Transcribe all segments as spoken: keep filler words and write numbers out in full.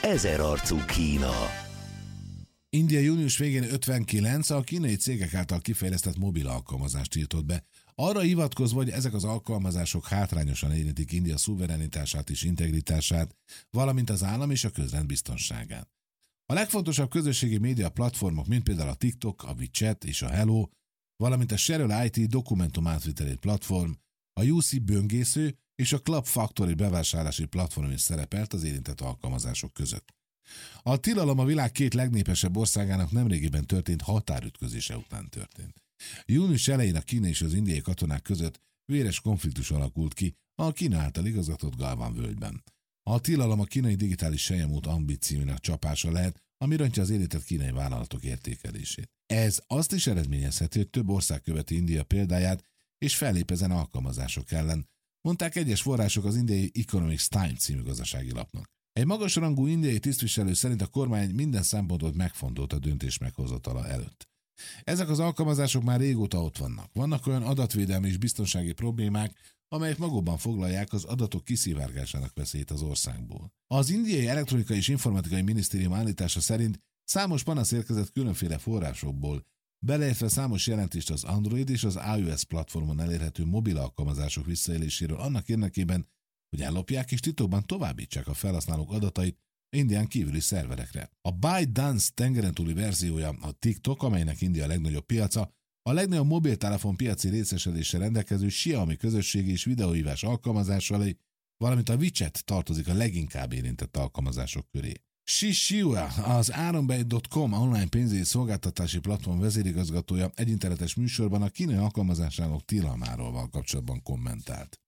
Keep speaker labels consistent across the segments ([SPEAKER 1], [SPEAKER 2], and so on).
[SPEAKER 1] Ezerarcú Kína.
[SPEAKER 2] India június végén ötvenkilenc a kínai cégek által kifejlesztett mobil alkalmazást tiltott be, arra hivatkozva, hogy ezek az alkalmazások hátrányosan érintik India szuverenitását és integritását, valamint az állam és a közrend biztonságát. A legfontosabb közösségi média platformok, mint például a TikTok, a WeChat és a Hello, valamint a Sheryl i té dokumentum átviteli platform, a u cé böngésző és a Club Factory bevásárlási platform is szerepelt az érintett alkalmazások között. A tilalom a világ két legnépesebb országának nemrégiben történt határütközése után történt. Június elején a kínai és az indiai katonák között véres konfliktus alakult ki a Kína által igazgatott Galvan völgyben. A tilalom a kínai digitális selyemút ambícióinak csapása lehet, ami rontja az érintett kínai vállalatok értékelését. Ez azt is eredményezheti, hogy több ország követi India példáját, és fellép ezen alkalmazások ellen, mondták egyes források az indiai Economics Times című gazdasági lapnak. Egy magasrangú indiai tisztviselő szerint a kormány minden szempontot megfontolt a döntés meghozatala előtt. Ezek az alkalmazások már régóta ott vannak. Vannak olyan adatvédelmi és biztonsági problémák, amelyek magukban foglalják az adatok kiszivárgásának veszélyét az országból. Az indiai elektronikai és informatikai minisztérium állítása szerint számos panasz érkezett különféle forrásokból, beleértve számos jelentést az Android és az iOS platformon elérhető mobil alkalmazások visszaéléséről annak érdekében, hogy ellopják és titokban továbbítsák a felhasználók adatait Indián kívüli szerverekre. A ByteDance tengeren túli verziója, a TikTok, amelynek India a legnagyobb piaca, a legnagyobb mobiltelefon piaci részesedéssel rendelkező Xiaomi közösségi és videóhívás alkalmazásai, valamint a WeChat tartozik a leginkább érintett alkalmazások köré. Shi Xiua, az Árambej pont com online pénzügyi szolgáltatási platform vezérigazgatója egy internetes műsorban a kínai alkalmazásának tilalmáról kapcsolatban kommentált.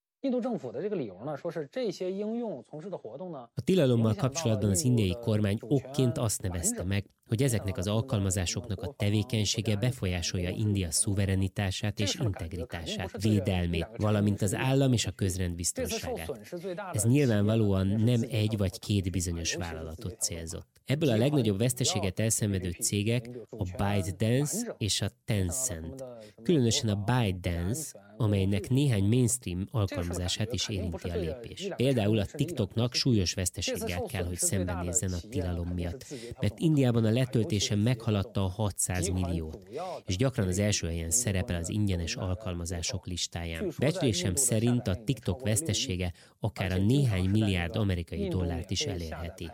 [SPEAKER 3] A tilalommal kapcsolatban az indiai kormány okként azt nevezte meg, hogy ezeknek az alkalmazásoknak a tevékenysége befolyásolja India szuverenitását és integritását, védelmét, valamint az állam és a közrend biztonságát. Ez nyilvánvalóan nem egy vagy két bizonyos vállalatot célzott. Ebből a legnagyobb veszteséget elszenvedő cégek a ByteDance és a Tencent. Különösen a ByteDance, amelynek néhány mainstream alkalmazását is érinti a lépés. Például a TikToknak súlyos veszteséggel kell, hogy szembenézzen a tilalom miatt, mert Indiában a letöltése meghaladta a hatszáz milliót, és gyakran az első helyen szerepel az ingyenes alkalmazások listáján. Becslésem szerint a TikTok vesztesége akár a néhány milliárd amerikai dollárt is elérheti.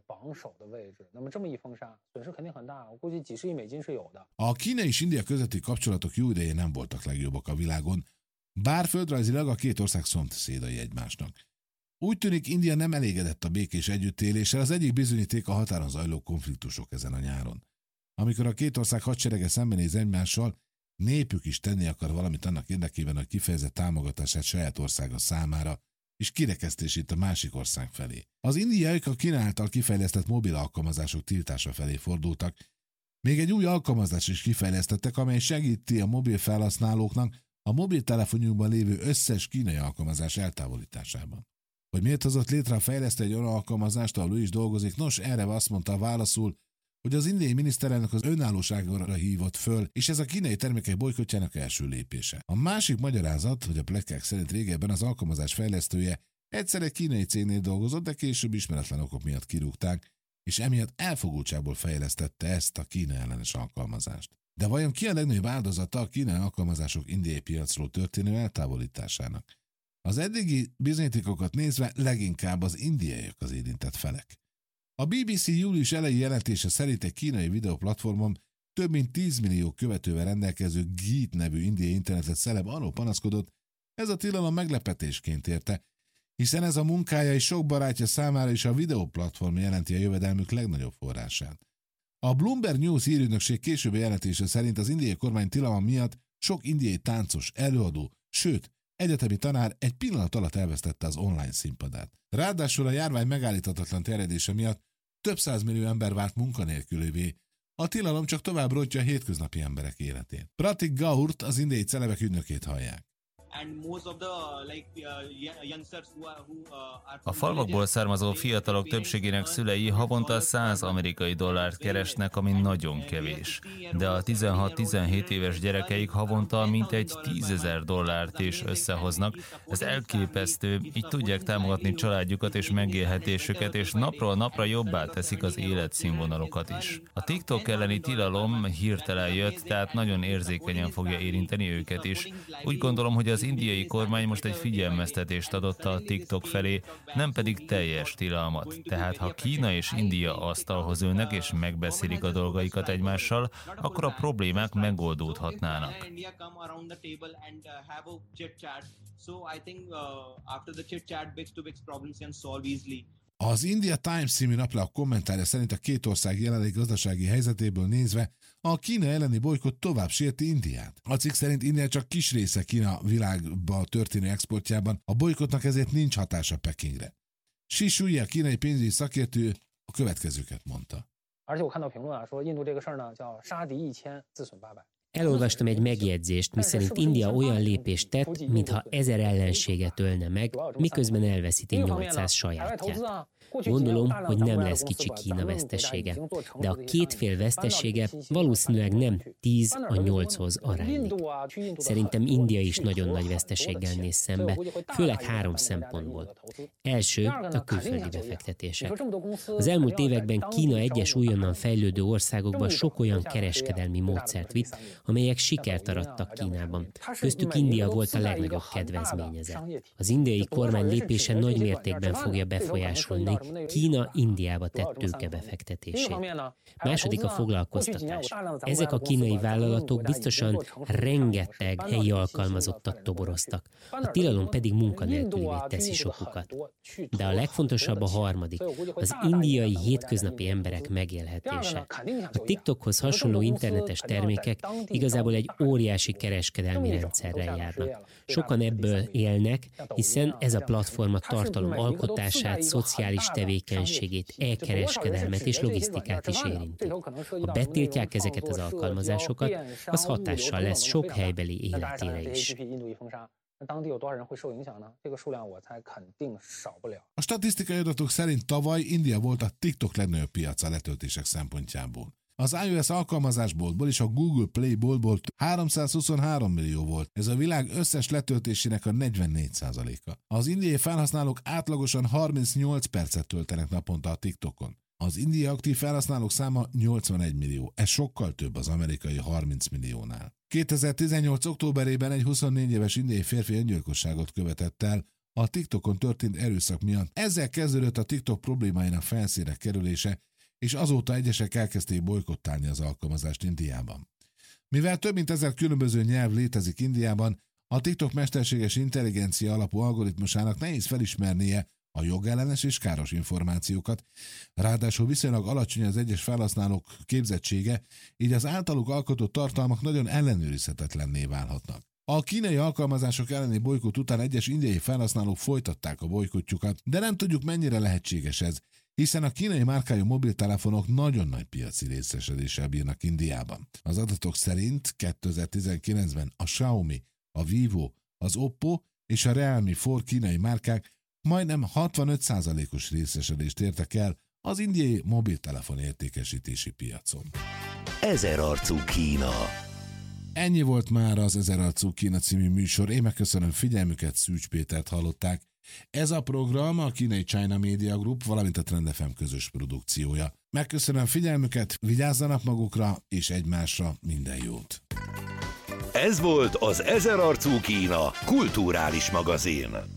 [SPEAKER 2] A Kína és India közötti kapcsolatok jó ideje nem voltak legjobbak a világon, bár földrajzilag a két ország szomszédai egymásnak. Úgy tűnik, India nem elégedett a békés együttéléssel, az egyik bizonyíték a határon zajló konfliktusok ezen a nyáron. Amikor a két ország hadserege szembenéz egymással, népük is tenni akar valamit annak érdekében, hogy kifejezett támogatását saját országa számára, és kirekesztését a másik ország felé. Az indiaiak a Kína által kifejlesztett mobil alkalmazások tiltása felé fordultak. Még egy új alkalmazást is kifejlesztettek, amely segíti a mobil felhasználóknak a mobiltelefonjukban lévő összes kínai alkalmazás eltávolításában. Hogy miért hozott létre a fejlesztő egy olyan alkalmazást, ahol ő is dolgozik, nos, erre azt mondta válaszul, hogy az indiai miniszterelnök az önállóságra hívott föl, és ez a kínai termékek bolykotjának első lépése. A másik magyarázat, hogy a pletykák szerint régebben az alkalmazás fejlesztője egyszer egy kínai cégnél dolgozott, de később ismeretlen okok miatt kirúgták, és emiatt elfogultságból fejlesztette ezt a Kína ellenes alkalmazást. De vajon ki a legnagyobb áldozata a kínai alkalmazások indiai piacról történő eltávolításának? Az eddigi bizonyítékokat nézve leginkább az indiaiak az érintett felek. A bé bé cé július elejé jelentése szerint egy kínai videóplatformon több mint tíz millió követővel rendelkező Geet nevű indiai internetet celeb arról panaszkodott, ez a tilalom meglepetésként érte, hiszen ez a munkája és sok barátja számára is a videóplatform jelenti a jövedelmük legnagyobb forrását. A Bloomberg News hírügynökség későbbi jelentése szerint az indiai kormány tilalma miatt sok indiai táncos, előadó, sőt, egyetemi tanár egy pillanat alatt elvesztette az online színpadát. Ráadásul a járvány megállíthatatlan terjedése miatt több százmillió ember vált munkanélkülivé. A tilalom csak tovább rontja a hétköznapi emberek életét. Pratik Gaurt, az indiai celebek ügynökét hallják.
[SPEAKER 1] A falvakból származó fiatalok többségének szülei havonta száz amerikai dollárt keresnek, ami nagyon kevés. De a tizenhat-tizenhét éves gyerekeik havonta mintegy tízezer dollárt is összehoznak. Ez elképesztő, így tudják támogatni családjukat és megélhetésüket, és napról napra jobbá teszik az életszínvonalukat is. A TikTok elleni tilalom hirtelen jött, tehát nagyon érzékenyen fogja érinteni őket is. Úgy gondolom, hogy az indiai kormány most egy figyelmeztetést adott a TikTok felé, nem pedig teljes tilalmat. Tehát ha Kína és India asztalhoz ülnek és megbeszélik a dolgaikat egymással, akkor a problémák megoldódhatnának.
[SPEAKER 2] Az India Times című naplap kommentárja szerint a két ország jelenlegi gazdasági helyzetéből nézve a Kína elleni bolykott tovább sérti Indiát. A cikk szerint India csak kis része Kína világba történő exportjában, a bolykottnak ezért nincs hatása Pekingre. Xi Shui, a kínai pénzügyi szakértő, a következőket mondta.
[SPEAKER 3] Elolvastam egy megjegyzést, miszerint India olyan lépést tett, mintha ezer ellenséget ölne meg, miközben elveszíti nyolcszáz sajátját. Gondolom, hogy nem lesz kicsi Kína vesztesége, de a két fél vesztesége valószínűleg nem tíz a nyolchoz aránylik. Szerintem India is nagyon nagy veszteséggel néz szembe, főleg három szempontból. Első, a külföldi befektetések. Az elmúlt években Kína egyes újonnan fejlődő országokban sok olyan kereskedelmi módszert vitt, amelyek sikert arattak Kínában. Köztük India volt a legnagyobb kedvezményezett. Az indiai kormány lépése nagy mértékben fogja befolyásolni Kína Indiába tett tőkebefektetését. Második a foglalkoztatás. Ezek a kínai vállalatok biztosan rengeteg helyi alkalmazottat toboroztak. A tilalom pedig munkanélkülivé teszi sokukat. De a legfontosabb a harmadik, az indiai hétköznapi emberek megélhetése. A TikTokhoz hasonló internetes termékek igazából egy óriási kereskedelmi rendszerrel járnak. Sokan ebből élnek, hiszen ez a platform a tartalom alkotását, szociális tevékenységét, e-kereskedelmet és logisztikát is érinti. Ha betiltják ezeket az alkalmazásokat, az hatással lesz sok helybeli életére is.
[SPEAKER 2] A statisztikai adatok szerint tavaly India volt a TikTok legnagyobb piaca letöltések szempontjából. Az iOS alkalmazásboltból és a Google Play boltból háromszázhuszonhárom millió volt. Ez a világ összes letöltésének a negyvennégy százaléka. Az indiai felhasználók átlagosan harmincnyolc percet töltenek naponta a TikTokon. Az indiai aktív felhasználók száma nyolcvanegy millió. Ez sokkal több az amerikai harminc milliónál. kétezer-tizennyolc októberében egy huszonnégy éves indiai férfi öngyilkosságot követett el a TikTokon történt erőszak miatt. Ezzel kezdődött a TikTok problémáinak felszínre kerülése, és azóta egyesek elkezdték bojkottálni az alkalmazást Indiában. Mivel több mint ezer különböző nyelv létezik Indiában, a TikTok mesterséges intelligencia alapú algoritmusának nehéz felismernie a jogellenes és káros információkat, ráadásul viszonylag alacsony az egyes felhasználók képzettsége, így az általuk alkotott tartalmak nagyon ellenőrizhetetlenné válhatnak. A kínai alkalmazások elleni bolykott után egyes indiai felhasználók folytatták a bolykottjukat, de nem tudjuk, mennyire lehetséges ez, hiszen a kínai márkájú mobiltelefonok nagyon nagy piaci részesedéssel bírnak Indiában. Az adatok szerint kétezer-tizenkilencben a Xiaomi, a Vivo, az Oppo és a Realme négy kínai márkák majdnem hatvanöt százalékos részesedést értek el az indiai mobiltelefon értékesítési piacon.
[SPEAKER 4] Ezerarcú Kína.
[SPEAKER 2] Ennyi volt már az Ezerarcú Kína című műsor. Én megköszönöm figyelmüket, Szűcs Pétert hallották. Ez a program a kínai China Media Group, valamint a Trend ef em közös produkciója. Megköszönöm figyelmüket, vigyázzanak magukra és egymásra, minden jót!
[SPEAKER 4] Ez volt az Ezerarcú Kína kulturális magazin.